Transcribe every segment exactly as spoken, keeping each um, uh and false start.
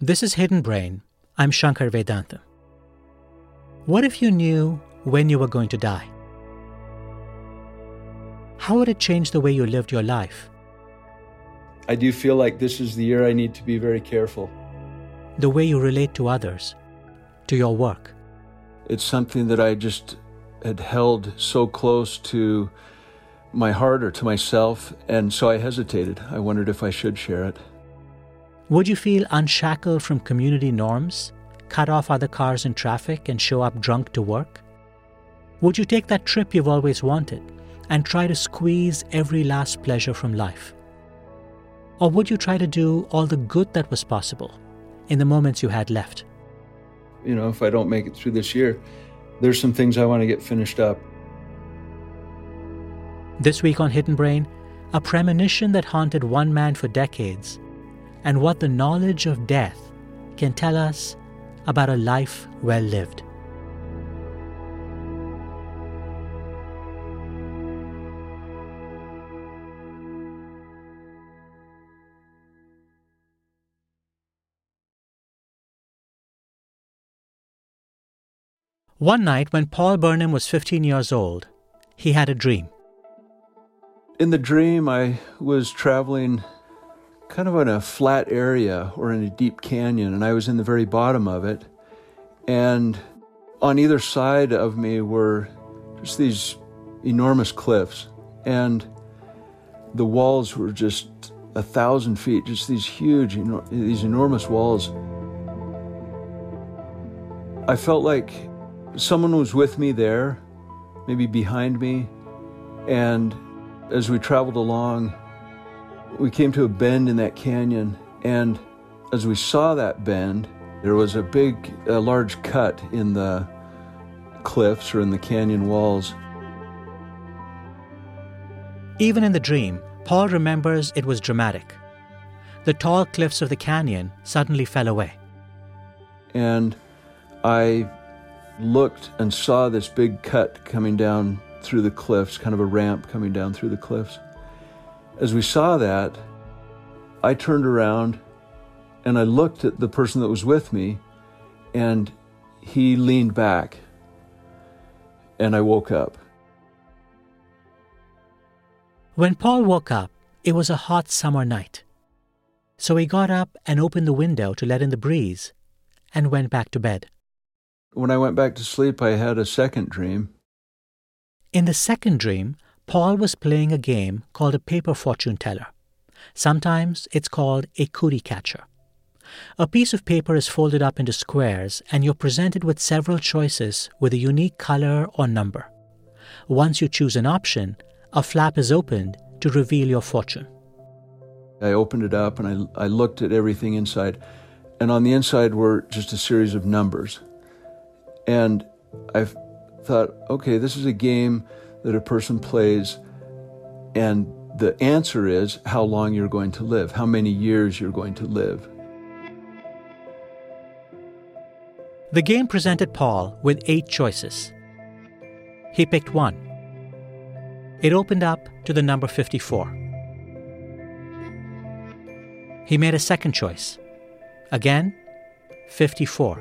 This is Hidden Brain. I'm Shankar Vedantam. What if you knew when you were going to die? How would it change the way you lived your life? I do feel like this is the year I need to be very careful. The way you relate to others, to your work. It's something that I just had held so close to my heart or to myself, and so I hesitated. I wondered if I should share it. Would you feel unshackled from community norms, cut off other cars in traffic and show up drunk to work? Would you take that trip you've always wanted and try to squeeze every last pleasure from life? Or would you try to do all the good that was possible in the moments you had left? You know, if I don't make it through this year, there's some things I want to get finished up. This week on Hidden Brain, a premonition that haunted one man for decades, and what the knowledge of death can tell us about a life well lived. One night when Paul Burnham was fifteen years old, he had a dream. In the dream, I was traveling kind of in a flat area or in a deep canyon, and I was in the very bottom of it. And on either side of me were just these enormous cliffs, and the walls were just a thousand feet, just these huge, these enormous walls. I felt like someone was with me there, maybe behind me, and as we traveled along, we came to a bend in that canyon, and as we saw that bend, there was a big, a large cut in the cliffs or in the canyon walls. Even in the dream, Paul remembers it was dramatic. The tall cliffs of the canyon suddenly fell away. And I looked and saw this big cut coming down through the cliffs, kind of a ramp coming down through the cliffs. As we saw that, I turned around and I looked at the person that was with me, and he leaned back, and I woke up. When Paul woke up, it was a hot summer night. So he got up and opened the window to let in the breeze and went back to bed. When I went back to sleep, I had a second dream. In the second dream, Paul was playing a game called a paper fortune teller. Sometimes it's called a cootie catcher. A piece of paper is folded up into squares, and you're presented with several choices with a unique color or number. Once you choose an option, a flap is opened to reveal your fortune. I opened it up and I, I looked at everything inside, and on the inside were just a series of numbers. And I thought, okay, this is a game that a person plays, and the answer is how long you're going to live, how many years you're going to live. The game presented Paul with eight choices. He picked one. It opened up to the number fifty-four. He made a second choice. Again, fifty-four.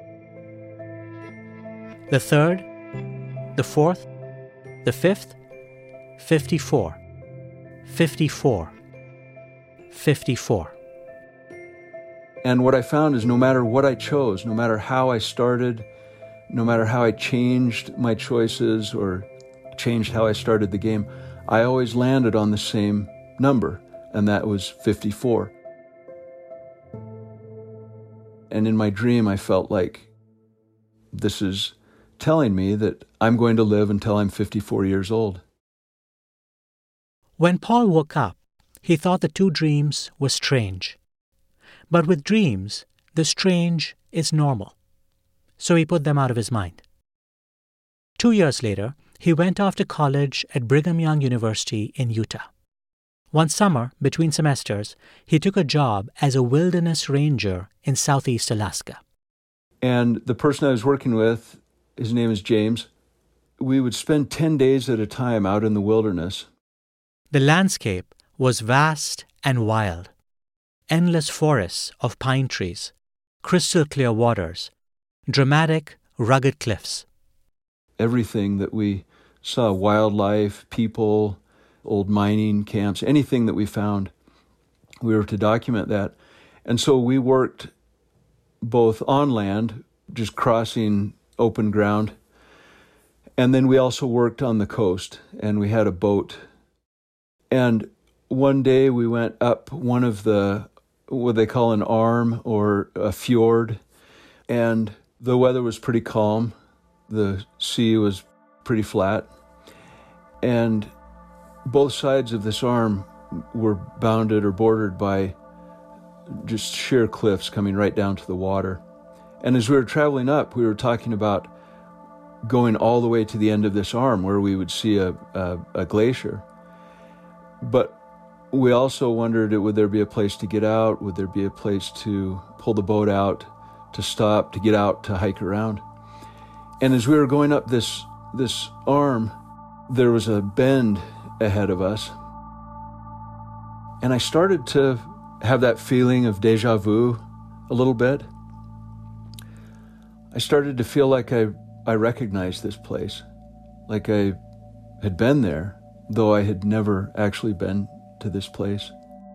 The third, the fourth, the fifth, fifty-four, fifty-four, fifty-four. And what I found is no matter what I chose, no matter how I started, no matter how I changed my choices or changed how I started the game, I always landed on the same number, and that was fifty-four. And in my dream, I felt like this is telling me that I'm going to live until I'm fifty-four years old. When Paul woke up, he thought the two dreams were strange. But with dreams, the strange is normal. So he put them out of his mind. Two years later, he went off to college at Brigham Young University in Utah. One summer, between semesters, he took a job as a wilderness ranger in southeast Alaska. And the person I was working with, his name is James, we would spend ten days at a time out in the wilderness. The landscape was vast and wild. Endless forests of pine trees, crystal clear waters, dramatic, rugged cliffs. Everything that we saw, wildlife, people, old mining camps, anything that we found, we were to document that. And so we worked both on land, just crossing open ground, and then we also worked on the coast, and we had a boat. And one day we went up one of the, what they call an arm or a fjord, and the weather was pretty calm. The sea was pretty flat, and both sides of this arm were bounded or bordered by just sheer cliffs coming right down to the water. And as we were traveling up, we were talking about going all the way to the end of this arm where we would see a, a, a glacier. But we also wondered, would there be a place to get out? Would there be a place to pull the boat out, to stop, to get out, to hike around? And as we were going up this this arm, there was a bend ahead of us. And I started to have that feeling of deja vu a little bit. I started to feel like I, I recognized this place, like I had been there, though I had never actually been to this place.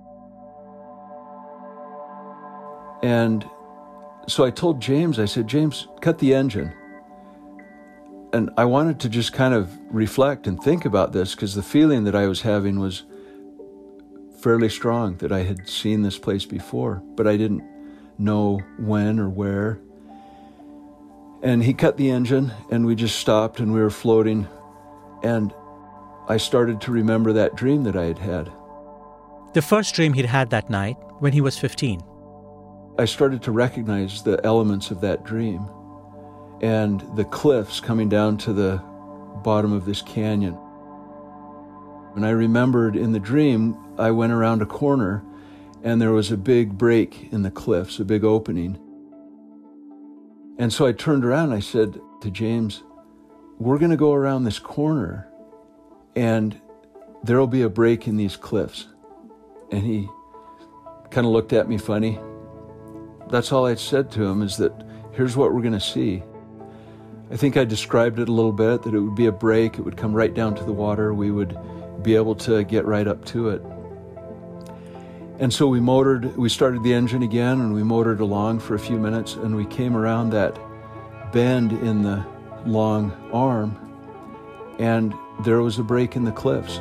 And so I told James, I said, James, cut the engine. And I wanted to just kind of reflect and think about this because the feeling that I was having was fairly strong, that I had seen this place before, but I didn't know when or where. And he cut the engine and we just stopped and we were floating. And I started to remember that dream that I had had. The first dream he'd had that night when he was fifteen. I started to recognize the elements of that dream and the cliffs coming down to the bottom of this canyon. And I remembered in the dream, I went around a corner and there was a big break in the cliffs, a big opening. And so I turned around and I said to James, we're going to go around this corner and there'll be a break in these cliffs. And he kind of looked at me funny. That's all I said to him, is that here's what we're going to see. I think I described it a little bit, that it would be a break, it would come right down to the water, we would be able to get right up to it. And so we motored, we started the engine again, and we motored along for a few minutes, and we came around that bend in the long arm, and there was a break in the cliffs.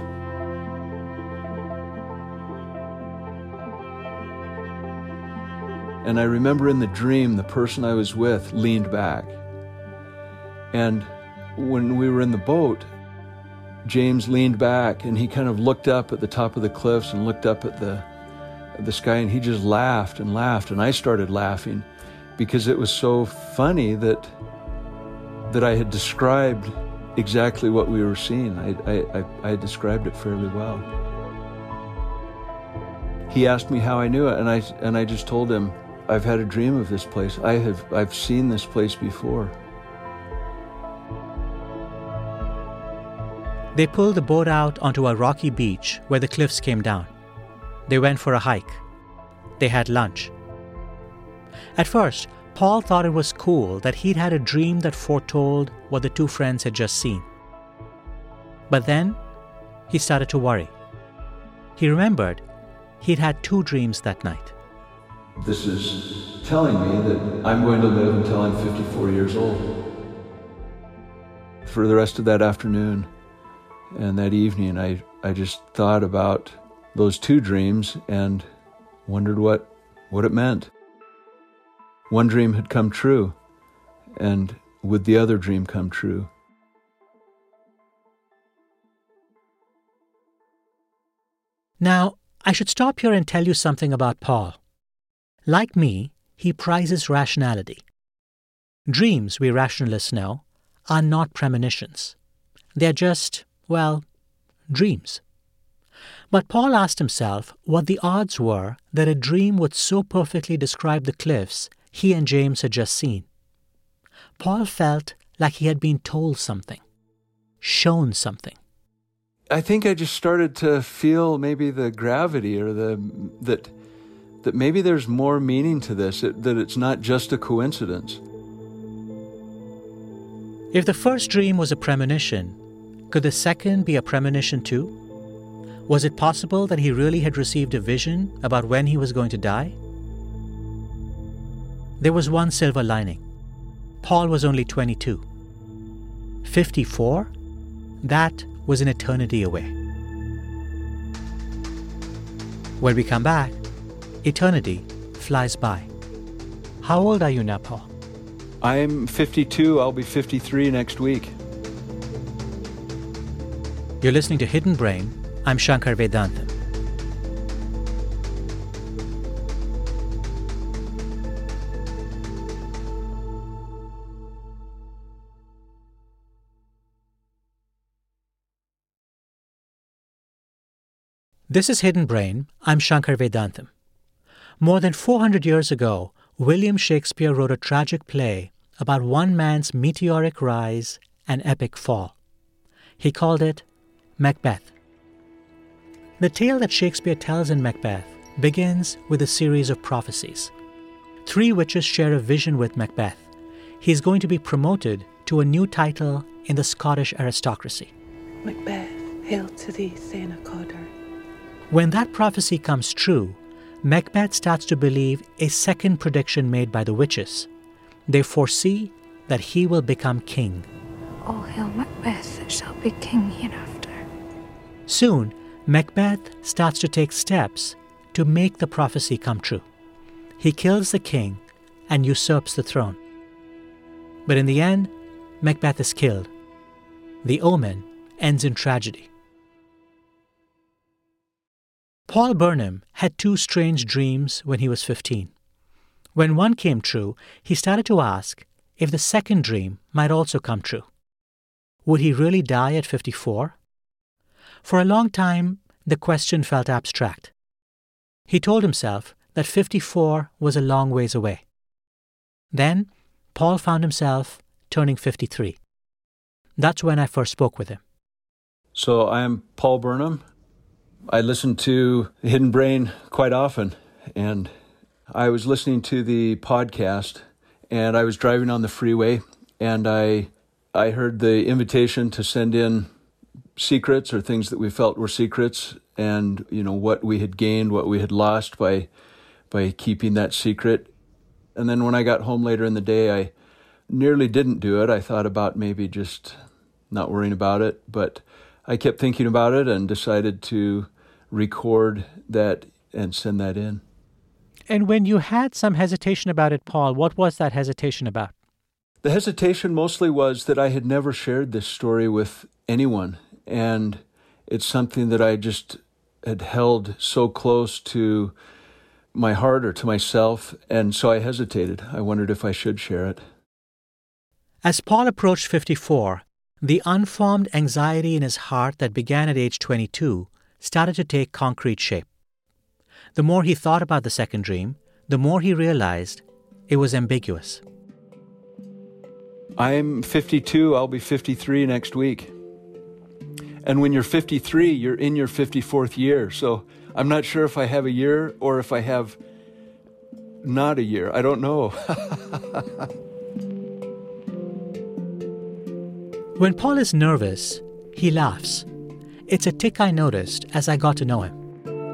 And I remember in the dream, the person I was with leaned back. And when we were in the boat, James leaned back and he kind of looked up at the top of the cliffs and looked up at the, at the sky, and he just laughed and laughed. And I started laughing because it was so funny that, that I had described exactly what we were seeing. I, I, I, I had described it fairly well. He asked me how I knew it, and I, and I just told him, I've had a dream of this place. I have, I've seen this place before. They pulled the boat out onto a rocky beach where the cliffs came down. They went for a hike. They had lunch. At first, Paul thought it was cool that he'd had a dream that foretold what the two friends had just seen. But then, he started to worry. He remembered he'd had two dreams that night. This is telling me that I'm going to live until I'm fifty-four years old. For the rest of that afternoon and that evening, I, I just thought about those two dreams and wondered what, what it meant. One dream had come true, and would the other dream come true? Now, I should stop here and tell you something about Paul. Like me, he prizes rationality. Dreams, we rationalists know, are not premonitions. They're just, well, dreams. But Paul asked himself what the odds were that a dream would so perfectly describe the cliffs he and James had just seen. Paul felt like he had been told something, shown something. I think I just started to feel maybe the gravity or the that that maybe there's more meaning to this, it, that it's not just a coincidence. If the first dream was a premonition, could the second be a premonition too? Was it possible that he really had received a vision about when he was going to die? There was one silver lining. Paul was only twenty-two. fifty-four? That was an eternity away. When we come back, eternity flies by. How old are you now, Paul? I'm fifty-two. I'll be fifty-three next week. You're listening to Hidden Brain. I'm Shankar Vedantam. This is Hidden Brain. I'm Shankar Vedantam. More than four hundred years ago, William Shakespeare wrote a tragic play about one man's meteoric rise and epic fall. He called it Macbeth. The tale that Shakespeare tells in Macbeth begins with a series of prophecies. Three witches share a vision with Macbeth. He's going to be promoted to a new title in the Scottish aristocracy. Macbeth, hail to thee, Saint Acodar. When that prophecy comes true, Macbeth starts to believe a second prediction made by the witches. They foresee that he will become king. All hail Macbeth that shall be king hereafter. Soon, Macbeth starts to take steps to make the prophecy come true. He kills the king and usurps the throne. But in the end, Macbeth is killed. The omen ends in tragedy. Paul Burnham had two strange dreams when he was fifteen. When one came true, he started to ask if the second dream might also come true. Would he really die at fifty-four? For a long time, the question felt abstract. He told himself that fifty-four was a long ways away. Then, Paul found himself turning fifty-three. That's when I first spoke with him. So I'm Paul Burnham. I listen to Hidden Brain quite often, and I was listening to the podcast, and I was driving on the freeway, and I I heard the invitation to send in secrets or things that we felt were secrets, and you know what we had gained, what we had lost by by keeping that secret. And then when I got home later in the day, I nearly didn't do it. I thought about maybe just not worrying about it, but I kept thinking about it and decided to record that and send that in. And when you had some hesitation about it, Paul, what was that hesitation about? The hesitation mostly was that I had never shared this story with anyone, and it's something that I just had held so close to my heart or to myself, and so I hesitated. I wondered if I should share it. As Paul approached fifty-four, the unformed anxiety in his heart that began at age twenty-two started to take concrete shape. The more he thought about the second dream, the more he realized it was ambiguous. I'm fifty-two, I'll be fifty-three next week. And when you're fifty-three, you're in your fifty-fourth year. So I'm not sure if I have a year or if I have not a year. I don't know. When Paul is nervous, he laughs. It's a tick I noticed as I got to know him.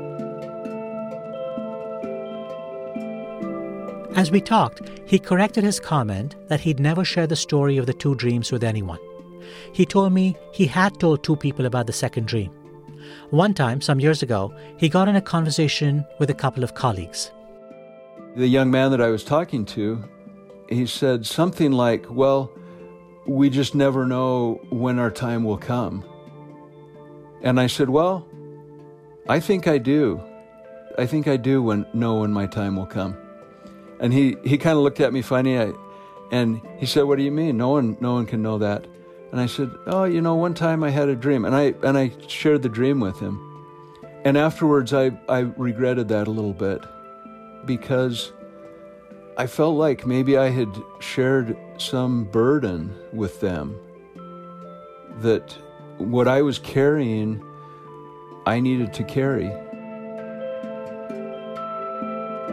As we talked, he corrected his comment that he'd never shared the story of the two dreams with anyone. He told me he had told two people about the second dream. One time, some years ago, he got in a conversation with a couple of colleagues. The young man that I was talking to, he said something like, well, we just never know when our time will come. And I said, well, I think I do. I think I do when, know when my time will come. And he, he kind of looked at me funny, I, and he said, what do you mean? No one no one can know that. And I said, oh, you know, one time I had a dream. And I and I shared the dream with him. And afterwards, I, I regretted that a little bit because I felt like maybe I had shared some burden with them, that what I was carrying, I needed to carry.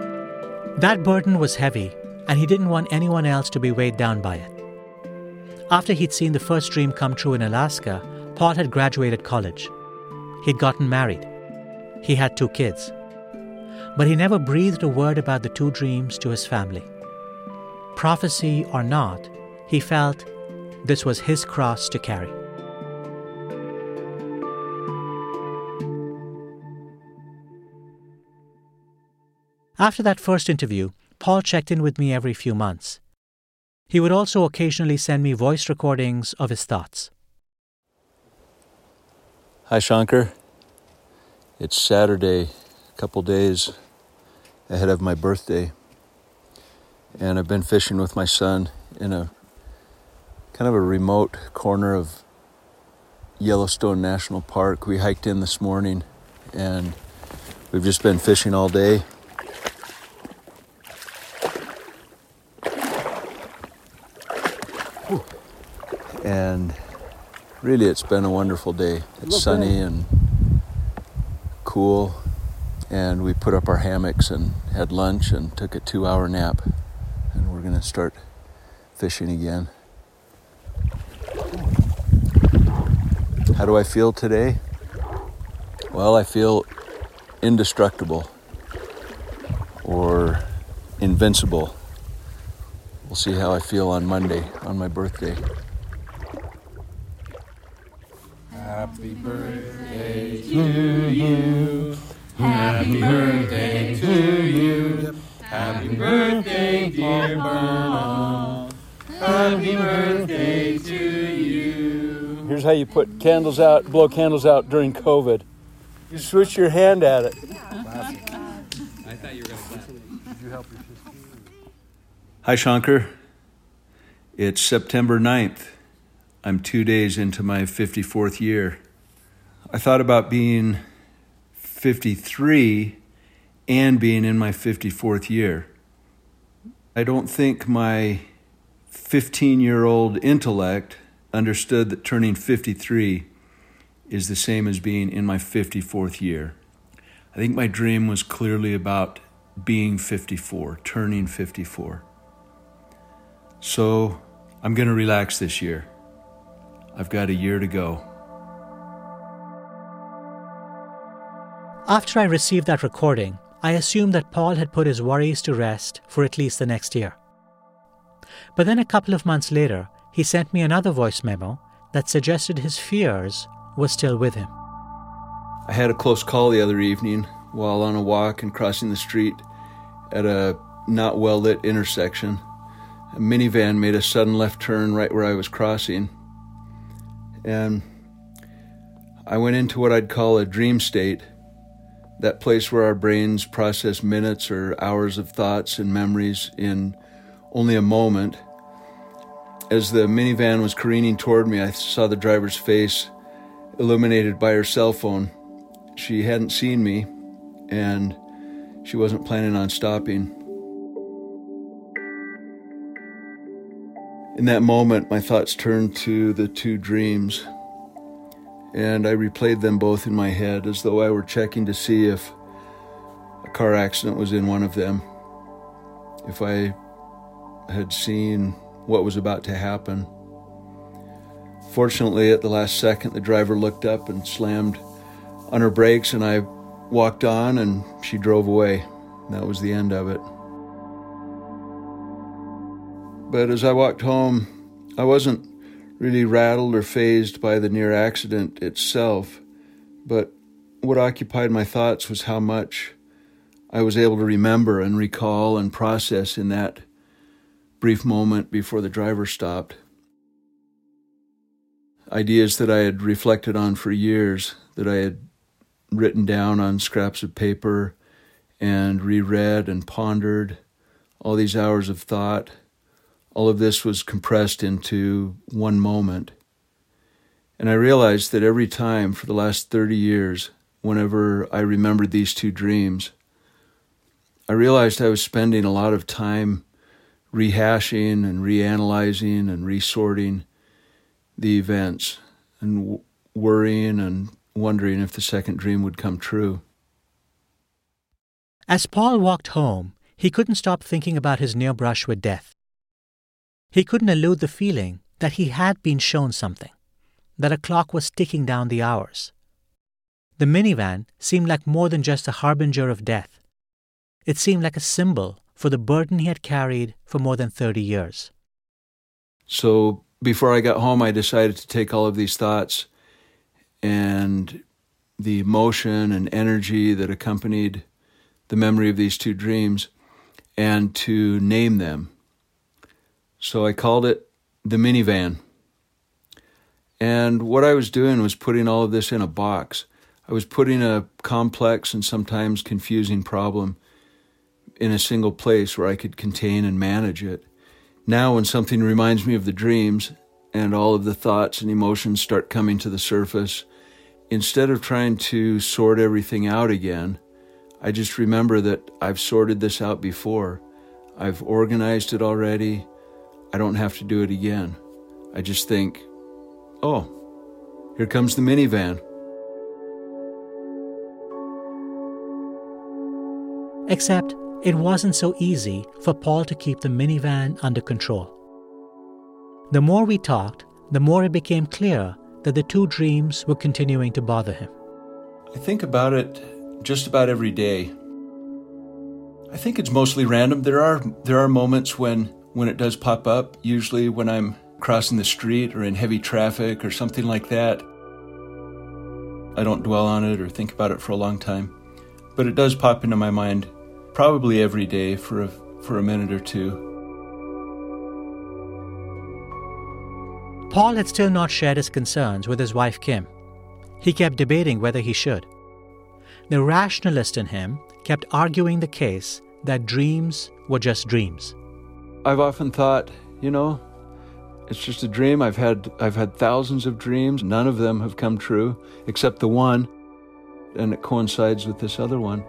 That burden was heavy, and he didn't want anyone else to be weighed down by it. After he'd seen the first dream come true in Alaska, Paul had graduated college. He'd gotten married. He had two kids. But he never breathed a word about the two dreams to his family. Prophecy or not, he felt this was his cross to carry. After that first interview, Paul checked in with me every few months. He would also occasionally send me voice recordings of his thoughts. Hi, Shankar. It's Saturday, a couple days ahead of my birthday, and I've been fishing with my son in a kind of a remote corner of Yellowstone National Park. We hiked in this morning, and we've just been fishing all day. And really, it's been a wonderful day. It's sunny and cool, and we put up our hammocks and had lunch and took a two-hour nap, and we're going to start fishing again. How do I feel today? Well, I feel indestructible or invincible. We'll see how I feel on Monday, on my birthday. Happy birthday to you. Happy birthday to you. Happy birthday, dear Bernal. Happy birthday to you. Here's how you put candles out, blow candles out during COVID. You switch your hand at it. I thought you were going to clap. Did you help your sister? Hi, Shankar. It's September ninth. I'm two days into my fifty-fourth year. I thought about being fifty-three and being in my fifty-fourth year. I don't think my fifteen-year-old intellect understood that turning fifty-three is the same as being in my fifty-fourth year. I think my dream was clearly about being fifty-four, turning fifty-four. So I'm going to relax this year. I've got a year to go. After I received that recording, I assumed that Paul had put his worries to rest for at least the next year. But then a couple of months later, he sent me another voice memo that suggested his fears were still with him. I had a close call the other evening while on a walk and crossing the street at a not well-lit intersection. A minivan made a sudden left turn right where I was crossing, and I went into what I'd call a dream state, that place where our brains process minutes or hours of thoughts and memories in only a moment. As the minivan was careening toward me, I saw the driver's face illuminated by her cell phone. She hadn't seen me, and she wasn't planning on stopping. In that moment, my thoughts turned to the two dreams, and I replayed them both in my head as though I were checking to see if a car accident was in one of them, if I had seen what was about to happen. Fortunately, at the last second, the driver looked up and slammed on her brakes, and I walked on, and she drove away. That was the end of it. But as I walked home, I wasn't really rattled or fazed by the near accident itself, but what occupied my thoughts was how much I was able to remember and recall and process in that brief moment before the driver stopped. Ideas that I had reflected on for years, that I had written down on scraps of paper and reread and pondered, all these hours of thought. All of this was compressed into one moment. And I realized that every time for the last thirty years, whenever I remembered these two dreams, I realized I was spending a lot of time rehashing and reanalyzing and resorting the events and w- worrying and wondering if the second dream would come true. As Paul walked home, he couldn't stop thinking about his near brush with death. He couldn't elude the feeling that he had been shown something, that a clock was ticking down the hours. The minivan seemed like more than just a harbinger of death. It seemed like a symbol for the burden he had carried for more than thirty years. So before I got home, I decided to take all of these thoughts and the emotion and energy that accompanied the memory of these two dreams and to name them. So I called it the minivan. And what I was doing was putting all of this in a box. I was putting a complex and sometimes confusing problem in a single place where I could contain and manage it. Now when something reminds me of the dreams and all of the thoughts and emotions start coming to the surface, instead of trying to sort everything out again, I just remember that I've sorted this out before. I've organized it already. I don't have to do it again. I just think, oh, here comes the minivan. Except it wasn't so easy for Paul to keep the minivan under control. The more we talked, the more it became clear that the two dreams were continuing to bother him. I think about it just about every day. I think it's mostly random. There are there are moments when, when it does pop up, usually when I'm crossing the street or in heavy traffic or something like that. I don't dwell on it or think about it for a long time, but it does pop into my mind probably every day for a, for a minute or two. Paul had still not shared his concerns with his wife Kim. He kept debating whether he should. The rationalist in him kept arguing the case that dreams were just dreams. I've often thought, you know, it's just a dream. I've had I've had thousands of dreams. None of them have come true, except the one, and it coincides with this other one.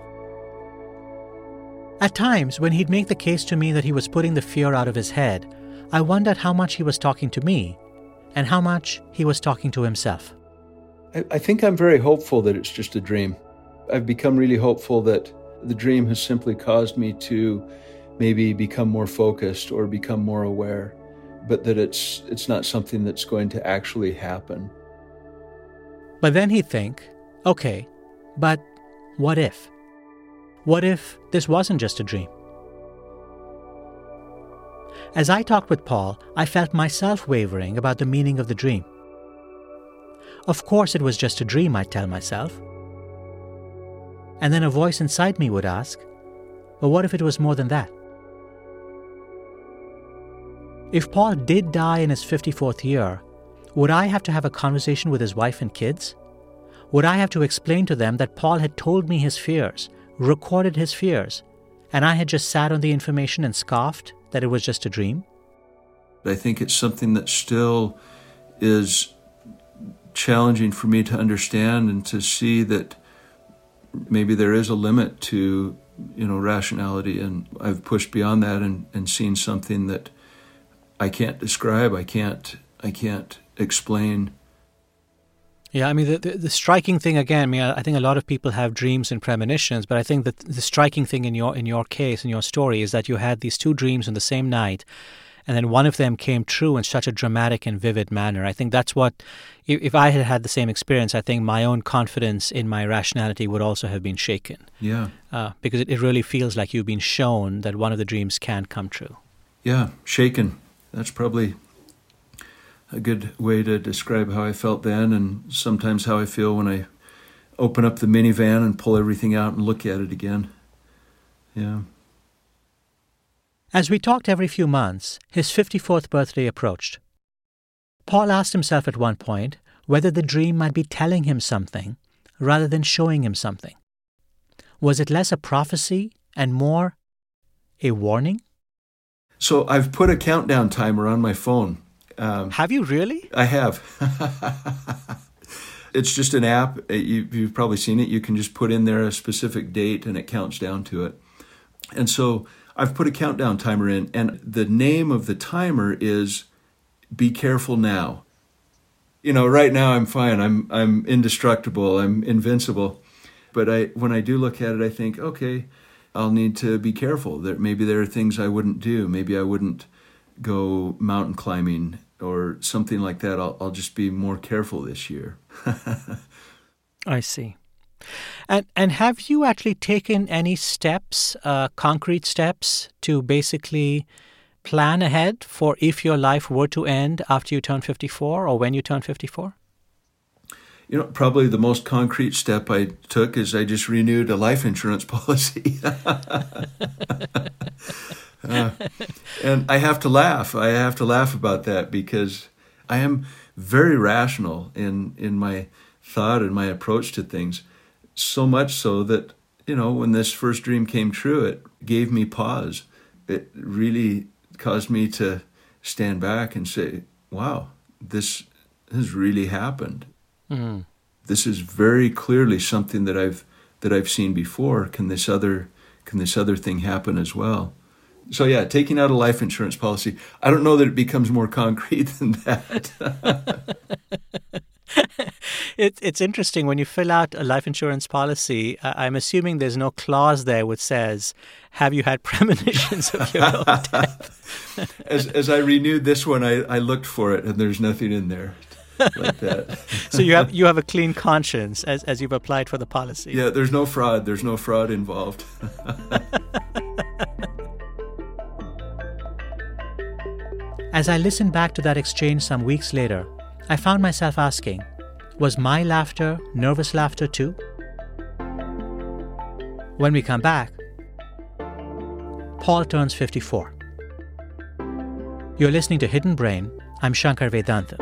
At times, when he'd make the case to me that he was putting the fear out of his head, I wondered how much he was talking to me and how much he was talking to himself. I, I think I'm very hopeful that it's just a dream. I've become really hopeful that the dream has simply caused me to maybe become more focused or become more aware, but that it's it's not something that's going to actually happen. But then he'd think, okay, but what if? What if this wasn't just a dream? As I talked with Paul, I felt myself wavering about the meaning of the dream. Of course it was just a dream, I'd tell myself. And then a voice inside me would ask, but what if it was more than that? If Paul did die in his fifty-fourth year, would I have to have a conversation with his wife and kids? Would I have to explain to them that Paul had told me his fears, recorded his fears, and I had just sat on the information and scoffed that it was just a dream? I think it's something that still is challenging for me to understand and to see that maybe there is a limit to, you know, rationality, and I've pushed beyond that and, and seen something that I can't describe, I can't, I can't explain. Yeah, I mean, the, the, the striking thing, again, I mean, I think a lot of people have dreams and premonitions, but I think that the striking thing in your in your case, in your story, is that you had these two dreams on the same night, and then one of them came true in such a dramatic and vivid manner. I think that's what, if, if I had had the same experience, I think my own confidence in my rationality would also have been shaken. Yeah. Uh, because it, it really feels like you've been shown that one of the dreams can come true. Yeah, shaken. That's probably a good way to describe how I felt then, and sometimes how I feel when I open up the minivan and pull everything out and look at it again. Yeah. As we talked every few months, his fifty-fourth birthday approached. Paul asked himself at one point whether the dream might be telling him something rather than showing him something. Was it less a prophecy and more a warning? So I've put a countdown timer on my phone. Um, have you really? I have. It's just an app. You, you've probably seen it. You can just put in there a specific date and it counts down to it. And so I've put a countdown timer in, and the name of the timer is Be Careful Now. You know, right now I'm fine. I'm I'm indestructible. I'm invincible. But I when I do look at it, I think, okay, I'll need to be careful. That maybe there are things I wouldn't do. Maybe I wouldn't go mountain climbing or something like that. I'll, I'll just be more careful this year. I see. And and have you actually taken any steps, uh, concrete steps, to basically plan ahead for if your life were to end after you turn fifty-four or when you turn fifty-four? You know, probably the most concrete step I took is I just renewed a life insurance policy. uh, and I have to laugh. I have to laugh about that because I am very rational in, in my thought and my approach to things. So much so that, you know, when this first dream came true, it gave me pause. It really caused me to stand back and say, wow, this has really happened. Mm-hmm. This is very clearly something that I've that I've seen before. Can this other can this other thing happen as well? So yeah, taking out a life insurance policy. I don't know that it becomes more concrete than that. it, it's interesting when you fill out a life insurance policy. Uh, I'm assuming there's no clause there which says, "Have you had premonitions of your own death?" as as I renewed this one, I, I looked for it, and there's nothing in there like that. So you have you have a clean conscience as as you've applied for the policy. Yeah, there's no fraud. There's no fraud involved. As I listened back to that exchange some weeks later, I found myself asking, was my laughter nervous laughter too? When we come back, Paul turns fifty-four. You're listening to Hidden Brain. I'm Shankar Vedantam.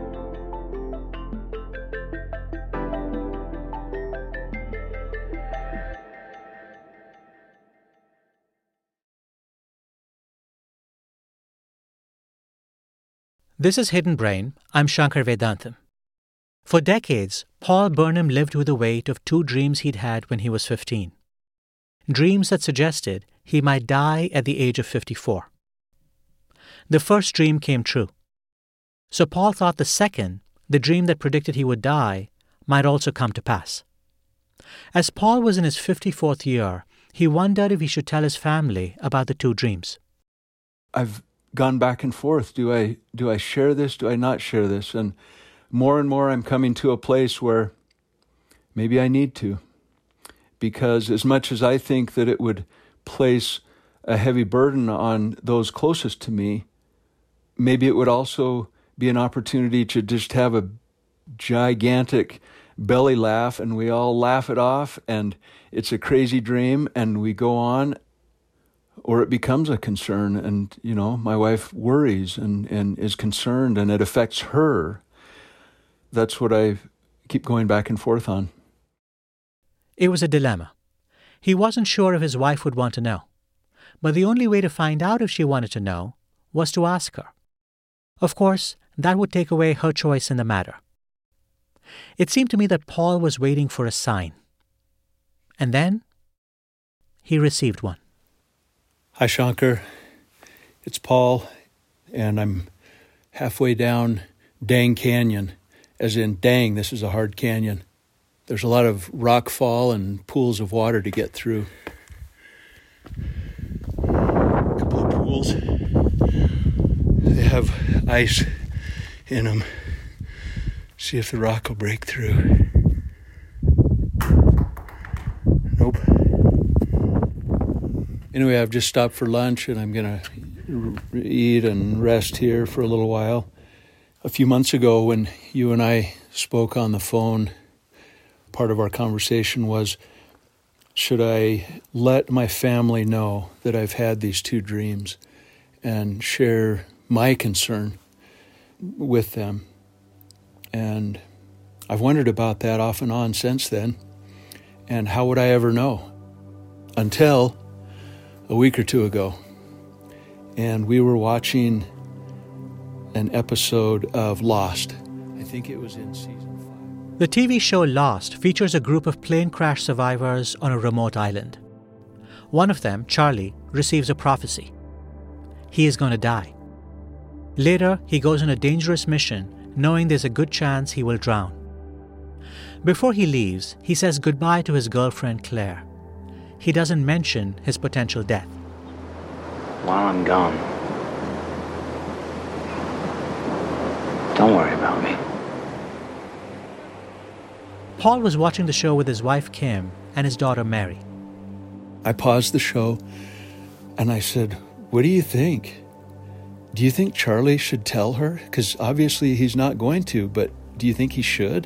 This is Hidden Brain. I'm Shankar Vedantam. For decades, Paul Burnham lived with the weight of two dreams he'd had when he was fifteen. Dreams that suggested he might die at the age of fifty-four. The first dream came true. So Paul thought the second, the dream that predicted he would die, might also come to pass. As Paul was in his fifty-fourth year, he wondered if he should tell his family about the two dreams. I've gone back and forth. Do I do I share this? Do I not share this? And more and more I'm coming to a place where maybe I need to. Because as much as I think that it would place a heavy burden on those closest to me, maybe it would also be an opportunity to just have a gigantic belly laugh and we all laugh it off and it's a crazy dream and we go on. Or it becomes a concern and, you know, my wife worries and, and is concerned and it affects her. That's what I keep going back and forth on. It was a dilemma. He wasn't sure if his wife would want to know. But the only way to find out if she wanted to know was to ask her. Of course, that would take away her choice in the matter. It seemed to me that Paul was waiting for a sign. And then he received one. Hi, Shankar. It's Paul, and I'm halfway down Dang Canyon, as in, dang, this is a hard canyon. There's a lot of rock fall and pools of water to get through. A couple of pools. They have ice in them. See if the rock will break through. Nope. Anyway, I've just stopped for lunch and I'm going to eat and rest here for a little while. A few months ago when you and I spoke on the phone, part of our conversation was, should I let my family know that I've had these two dreams and share my concern with them? And I've wondered about that off and on since then. And how would I ever know? Until a week or two ago, and we were watching an episode of Lost. I think it was in season five. The T V show Lost features a group of plane crash survivors on a remote island. One of them, Charlie, receives a prophecy. He is going to die. Later, he goes on a dangerous mission, knowing there's a good chance he will drown. Before he leaves, he says goodbye to his girlfriend Claire. he doesn't mention his potential death. While I'm gone, don't worry about me. Paul was watching the show with his wife Kim and his daughter Mary. I paused the show and I said, "What do you think? Do you think Charlie should tell her? Because obviously he's not going to, but do you think he should?"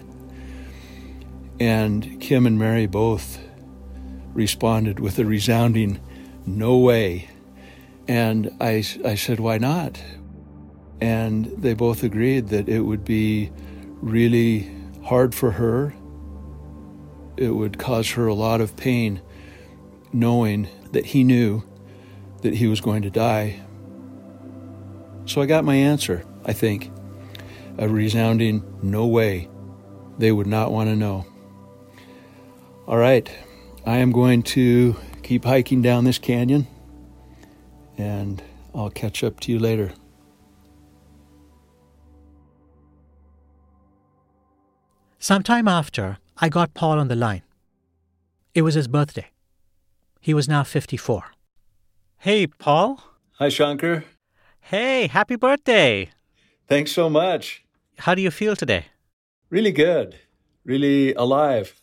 And Kim and Mary both responded with a resounding, "No way." And I, I said, "Why not?" And they both agreed that it would be really hard for her. It would cause her a lot of pain knowing that he knew that he was going to die. So I got my answer, I think. A resounding no way. They would not want to know. All right, I am going to keep hiking down this canyon, and I'll catch up to you later. Sometime after, I got Paul on the line. It was his birthday. He was now fifty-four. Hey, Paul. Hi, Shankar. Hey, happy birthday. Thanks so much. How do you feel today? Really good. Really alive.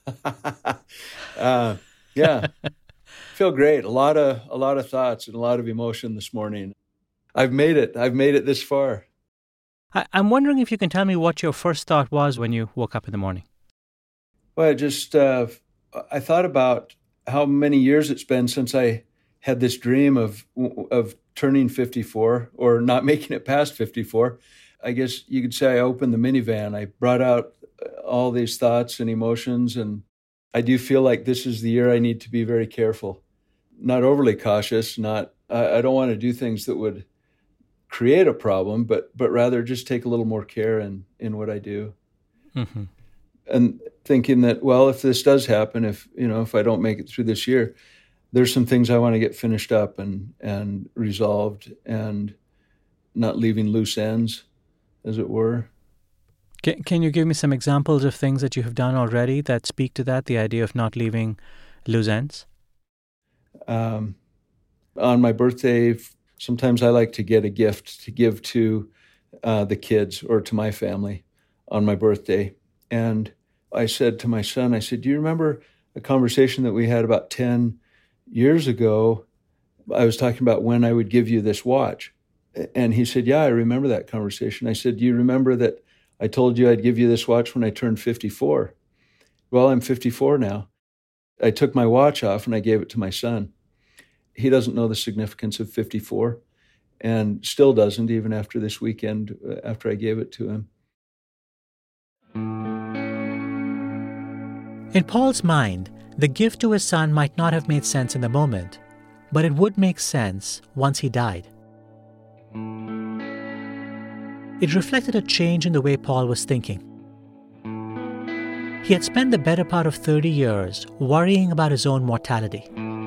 uh, yeah. Feel great. A lot of a lot of thoughts and a lot of emotion this morning. I've made it. I've made it this far. I- I'm wondering if you can tell me what your first thought was when you woke up in the morning. Well, I just, uh, I thought about how many years it's been since I had this dream of of turning fifty-four or not making it past fifty-four. I guess you could say I opened the minivan. I brought out all these thoughts and emotions, and I do feel like this is the year I need to be very careful. Not overly cautious, not, I, I don't want to do things that would create a problem, but but rather just take a little more care in, in what I do. Mm-hmm. And thinking that, well, if this does happen, if, you know, if I don't make it through this year, there's some things I want to get finished up and, and resolved and not leaving loose ends, as it were. Can, can you give me some examples of things that you have done already that speak to that, the idea of not leaving loose ends? Um, on my birthday, sometimes I like to get a gift to give to uh, the kids or to my family on my birthday. And I said to my son, I said, "Do you remember a conversation that we had about ten years ago? I was talking about when I would give you this watch." And he said, "Yeah, I remember that conversation." I said, "Do you remember that I told you I'd give you this watch when I turned fifty-four? Well, I'm fifty-four now. I took my watch off and I gave it to my son. He doesn't know the significance of fifty-four and still doesn't, even after this weekend, after I gave it to him." In Paul's mind, the gift to his son might not have made sense in the moment, but it would make sense once he died. It reflected a change in the way Paul was thinking. He had spent the better part of thirty years worrying about his own mortality.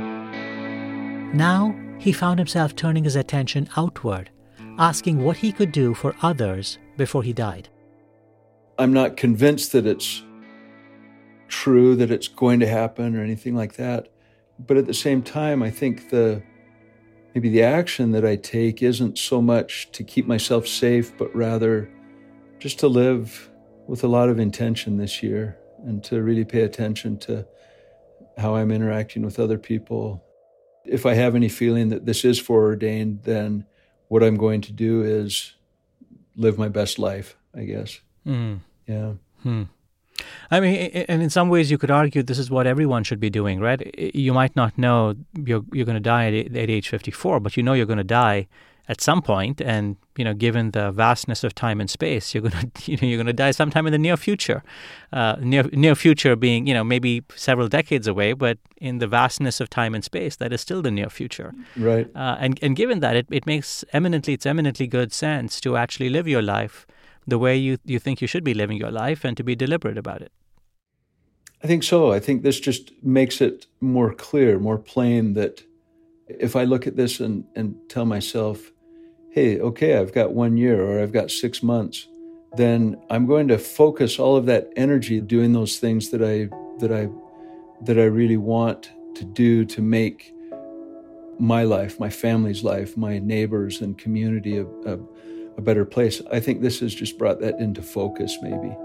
Now, he found himself turning his attention outward, asking what he could do for others before he died. I'm not convinced that it's true, that it's going to happen or anything like that. But at the same time, I think the maybe the action that I take isn't so much to keep myself safe, but rather just to live with a lot of intention this year and to really pay attention to how I'm interacting with other people. If I have any feeling that this is foreordained, then what I'm going to do is live my best life, I guess. Mm. Yeah. Hmm. I mean, and in some ways you could argue this is what everyone should be doing, right? You might not know you're you're going to die at, at age fifty-four, but you know you're going to die at some point, and you know, given the vastness of time and space, you're going to you know you're going to die sometime in the near future. Uh, near near future being you know maybe several decades away, but in the vastness of time and space, that is still the near future. Right. Uh, and and given that, it it makes eminently it's eminently good sense to actually live your life the way you, you think you should be living your life and to be deliberate about it. I think so. I think this just makes it more clear, more plain that if I look at this and, and tell myself, hey, okay, I've got one year or I've got six months, then I'm going to focus all of that energy doing those things that I that I that I really want to do to make my life, my family's life, my neighbors and community a, a, a better place. I think this has just brought that into focus, maybe.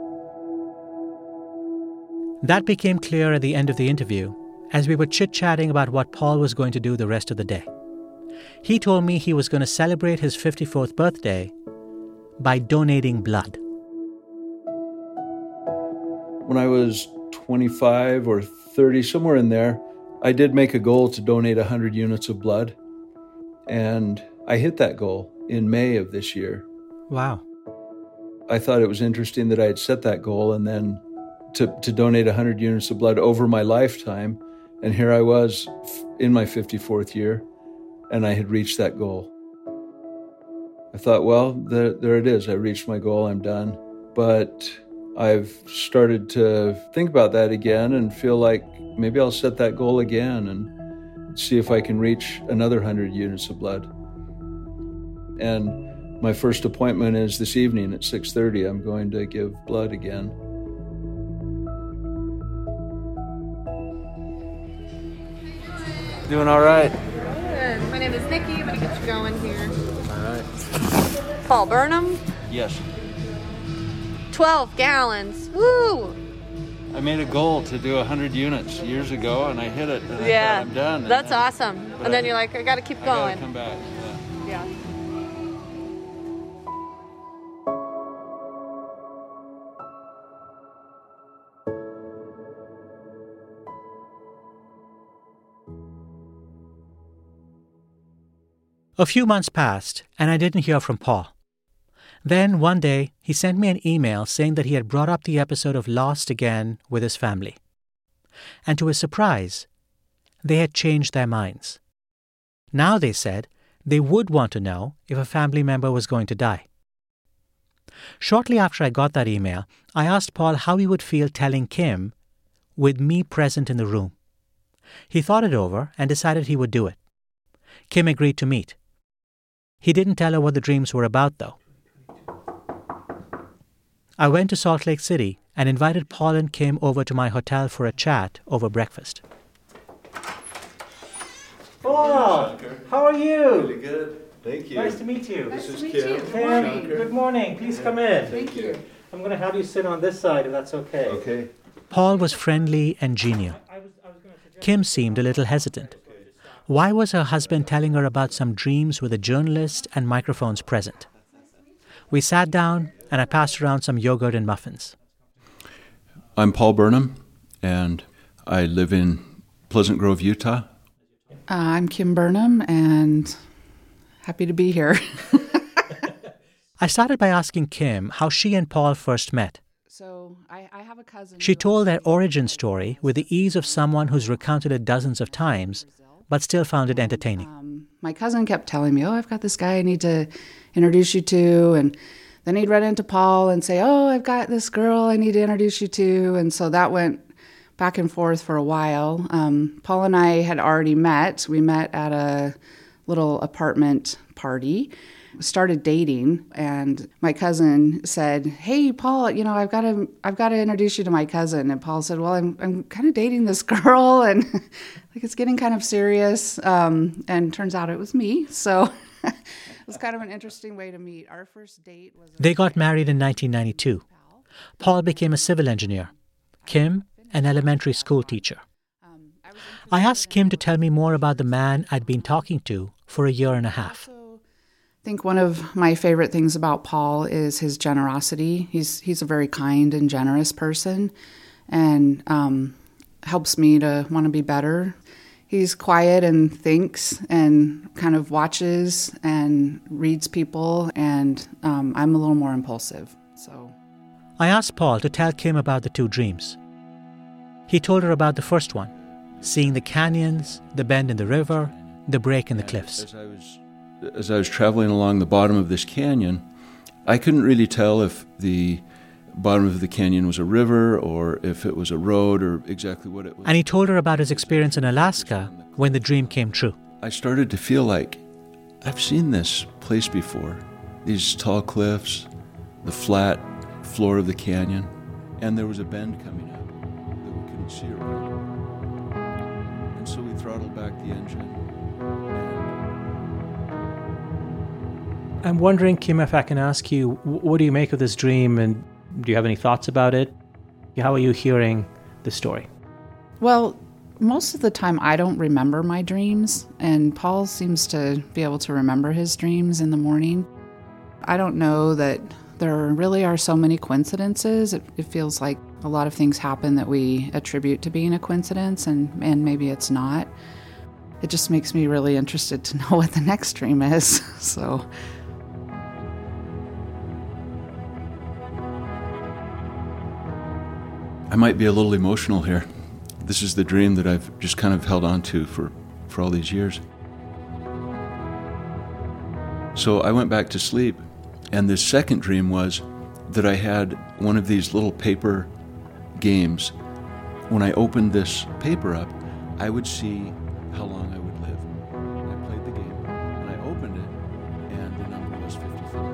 That became clear at the end of the interview as we were chit-chatting about what Paul was going to do the rest of the day. He told me he was going to celebrate his fifty-fourth birthday by donating blood. When I was twenty-five or thirty, somewhere in there, I did make a goal to donate one hundred units of blood, and I hit that goal in May of this year. Wow. I thought it was interesting that I had set that goal and then to, to donate one hundred units of blood over my lifetime, and here I was in my fifty-fourth year, and I had reached that goal. I thought, well, there, there it is. I reached my goal. I'm done. But I've started to think about that again and feel like maybe I'll set that goal again and see if I can reach another one hundred units of blood. And my first appointment is this evening at six thirty. I'm going to give blood again. Doing all right. Good. My name is Nikki. I'm going to get you going here. All right. Paul Burnham. Yes. twelve gallons. Woo! I made a goal to do one hundred units years ago, and I hit it. And Yeah. I thought, I'm done. That's and awesome. And then you're like, I got to keep I going. gotta come back. Yeah. Yeah. A few months passed, and I didn't hear from Paul. Then, one day, he sent me an email saying that he had brought up the episode of Lost again with his family. And to his surprise, they had changed their minds. Now, they said, they would want to know if a family member was going to die. Shortly after I got that email, I asked Paul how he would feel telling Kim, with me present in the room. He thought it over and decided he would do it. Kim agreed to meet. He didn't tell her what the dreams were about, though. I went to Salt Lake City and invited Paul and Kim over to my hotel for a chat over breakfast. Paul, how are you? Really good. Thank you. Nice to meet you. This is Kim. Kim, good morning. Please come in. Thank you. I'm going to have you sit on this side, if that's okay. Okay. Paul was friendly and genial. Kim seemed a little hesitant. Why was her husband telling her about some dreams with a journalist and microphones present? We sat down, and I passed around some yogurt and muffins. I'm Paul Burnham, and I live in Pleasant Grove, Utah. Uh, I'm Kim Burnham, and happy to be here. I started by asking Kim how she and Paul first met. So I, I have a cousin. She told their origin story with the ease of someone who's recounted it dozens of times, but still found it entertaining. Um, my cousin kept telling me, oh, I've got this guy I need to introduce you to, and then he'd run into Paul and say, oh, I've got this girl I need to introduce you to, and so that went back and forth for a while. Um, Paul and I had already met. We met at a little apartment party, started dating, and my cousin said, hey, Paul, you know, I've got to I've got to introduce you to my cousin. And Paul said, well, I'm I'm kind of dating this girl, and like it's getting kind of serious. Um, and turns out it was me. So it was kind of an interesting way to meet. Our first date was... They got married in nineteen ninety-two. Paul became a civil engineer. Kim, an elementary school teacher. I asked Kim to tell me more about the man I'd been talking to for a year and a half. I think one of my favorite things about Paul is his generosity. He's he's a very kind and generous person, and um, helps me to want to be better. He's quiet and thinks and kind of watches and reads people, and um, I'm a little more impulsive. So I asked Paul to tell Kim about the two dreams. He told her about the first one, seeing the canyons, the bend in the river, the break in the cliffs. As I was As I was traveling along the bottom of this canyon, I couldn't really tell if the bottom of the canyon was a river or if it was a road or exactly what it was. And he told her about his experience in Alaska when the dream came true. I started to feel like I've seen this place before. These tall cliffs, the flat floor of the canyon, and there was a bend coming up that we couldn't see around. And so we throttled back the engine. I'm wondering, Kim, if I can ask you, what do you make of this dream, and do you have any thoughts about it? How are you hearing the story? Well, most of the time I don't remember my dreams, and Paul seems to be able to remember his dreams in the morning. I don't know that there really are so many coincidences. It, it feels like a lot of things happen that we attribute to being a coincidence, and, and maybe it's not. It just makes me really interested to know what the next dream is. So. I might be a little emotional here. This is the dream that I've just kind of held on to for, for all these years. So I went back to sleep, and this second dream was that I had one of these little paper games. When I opened this paper up, I would see how long I would live. I played the game, and I opened it, and the number was fifty-four.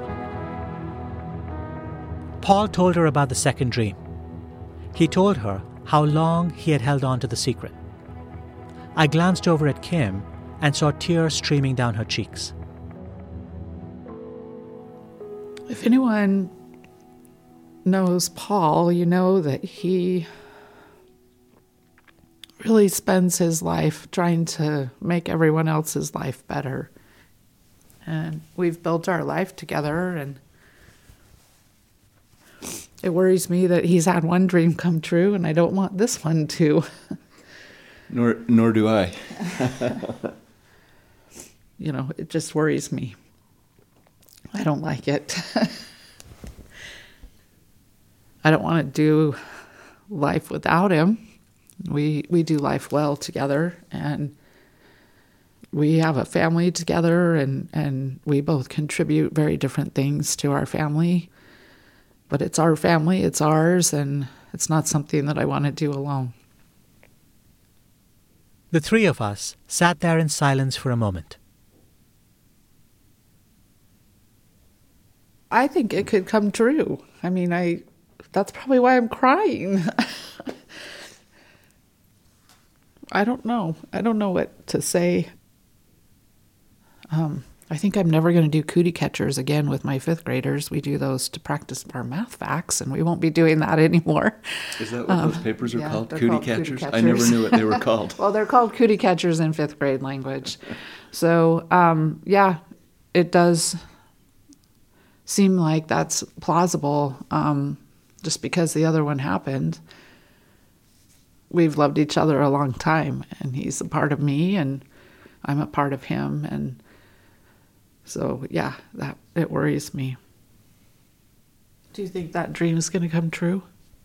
Paul told her about the second dream. He told her how long he had held on to the secret. I glanced over at Kim and saw tears streaming down her cheeks. If anyone knows Paul, you know that he really spends his life trying to make everyone else's life better. And we've built our life together, and it worries me that he's had one dream come true, and I don't want this one to. Nor, nor do I. You know, it just worries me. I don't like it. I don't want to do life without him. We we do life well together, and we have a family together, and, and we both contribute very different things to our family. But it's our family, it's ours, and it's not something that I want to do alone. The three of us sat there in silence for a moment. I think it could come true. I mean, I that's probably why I'm crying. I don't know. I don't know what to say. Um, I think I'm never going to do cootie catchers again with my fifth graders. We do those to practice our math facts, and we won't be doing that anymore. Is that what um, those papers are yeah, called? Cootie, cootie, called catchers? cootie catchers? I never knew what they were called. Well, they're called cootie catchers in fifth grade language. So, um, yeah, it does seem like that's plausible, um, just because the other one happened. We've loved each other a long time, and he's a part of me, and I'm a part of him, and so, yeah, that it worries me. Do you think that dream is going to come true?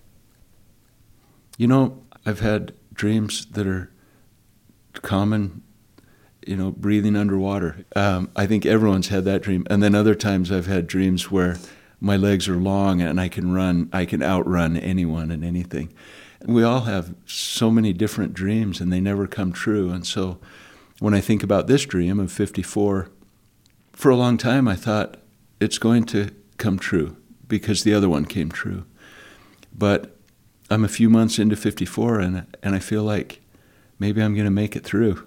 You know, I've had dreams that are common, you know, breathing underwater. Um, I think everyone's had that dream. And then other times I've had dreams where my legs are long and I can run, I can outrun anyone and anything. We all have so many different dreams, and they never come true. And so when I think about this dream of fifty-four, for a long time I thought it's going to come true because the other one came true. But I'm a few months into fifty-four, and and I feel like maybe I'm going to make it through.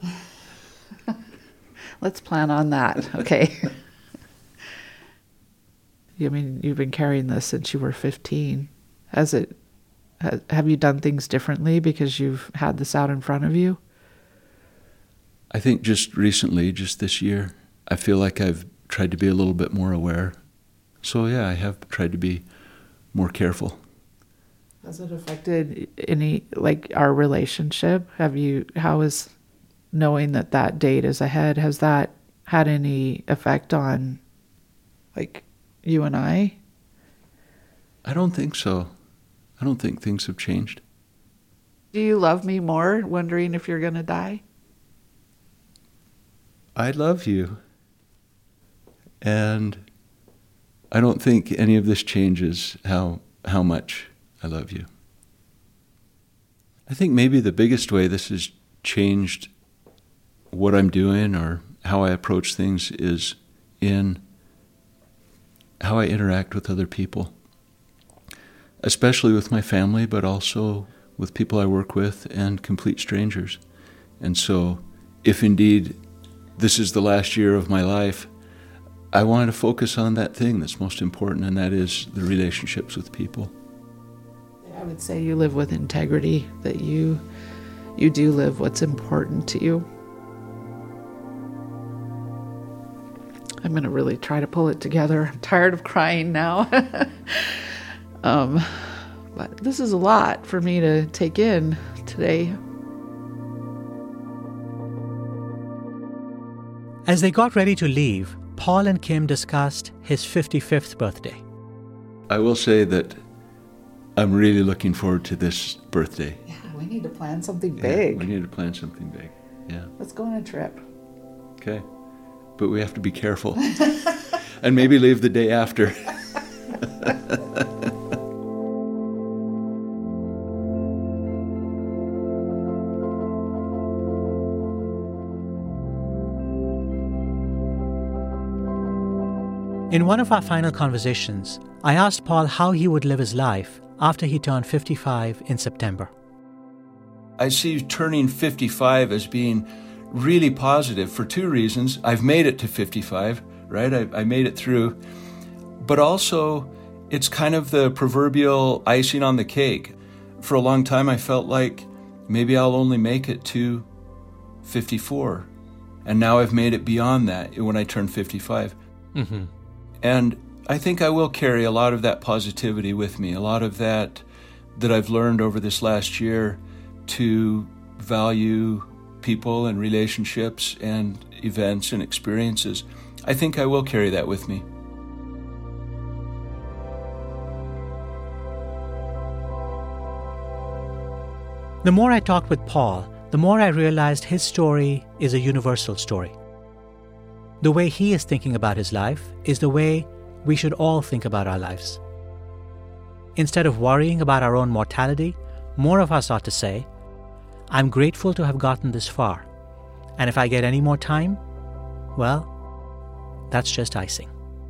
Let's plan on that, okay? I mean, you've been carrying this since you were fifteen. Has it? Has, have you done things differently because you've had this out in front of you? I think just recently, just this year, I feel like I've tried to be a little bit more aware. So yeah, I have tried to be more careful. Has it affected any, like, our relationship? Have you, how is knowing that that date is ahead, has that had any effect on, like, you and I? I don't think so. I don't think things have changed. Do you love me more, wondering if you're going to die? I love you. And I don't think any of this changes how how much I love you. I think maybe the biggest way this has changed what I'm doing or how I approach things is in how I interact with other people, especially with my family, but also with people I work with and complete strangers. And so, if indeed this is the last year of my life, I want to focus on that thing that's most important, and that is the relationships with people. I would say you live with integrity, that you you do live what's important to you. I'm going to really try to pull it together. I'm tired of crying now. um, but this is a lot for me to take in today. As they got ready to leave, Paul and Kim discussed his fifty-fifth birthday. I will say that I'm really looking forward to this birthday. Yeah, we need to plan something Yeah, big. we need to plan something big. Yeah. Let's go on a trip. Okay. But we have to be careful. And maybe leave the day after. In one of our final conversations, I asked Paul how he would live his life after he turned fifty-five in September. I see turning fifty-five as being really positive for two reasons. I've made it to fifty-five, right? I, I made it through. But also, it's kind of the proverbial icing on the cake. For a long time, I felt like maybe I'll only make it to fifty-four. And now I've made it beyond that when I turn fifty-five. Mm-hmm. And I think I will carry a lot of that positivity with me, a lot of that that I've learned over this last year to value people and relationships and events and experiences. I think I will carry that with me. The more I talked with Paul, the more I realized his story is a universal story. The way he is thinking about his life is the way we should all think about our lives. Instead of worrying about our own mortality, more of us ought to say, I'm grateful to have gotten this far, and if I get any more time, well, that's just icing.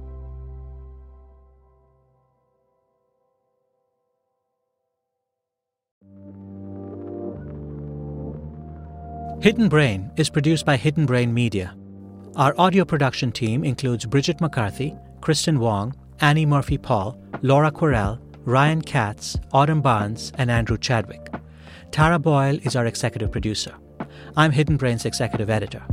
Hidden Brain is produced by Hidden Brain Media. Our audio production team includes Bridget McCarthy, Kristen Wong, Annie Murphy-Paul, Laura Quirrell, Ryan Katz, Autumn Barnes, and Andrew Chadwick. Tara Boyle is our executive producer. I'm Hidden Brain's executive editor.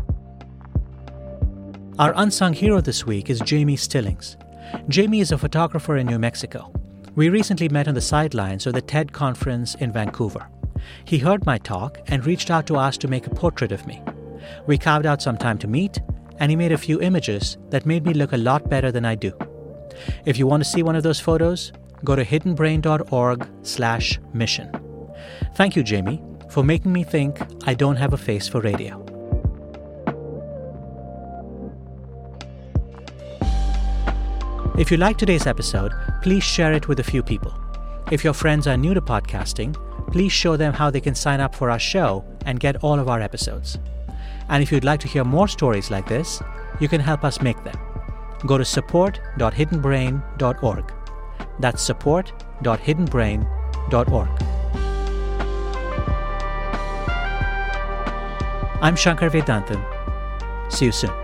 Our unsung hero this week is Jamie Stillings. Jamie is a photographer in New Mexico. We recently met on the sidelines of the TED conference in Vancouver. He heard my talk and reached out to ask to make a portrait of me. We carved out some time to meet, and he made a few images that made me look a lot better than I do. If you want to see one of those photos, go to hiddenbrain.org slash mission. Thank you, Jamie, for making me think I don't have a face for radio. If you liked today's episode, please share it with a few people. If your friends are new to podcasting, please show them how they can sign up for our show and get all of our episodes. And if you'd like to hear more stories like this, you can help us make them. Go to support dot hidden brain dot org. That's support dot hidden brain dot org. I'm Shankar Vedantam. See you soon.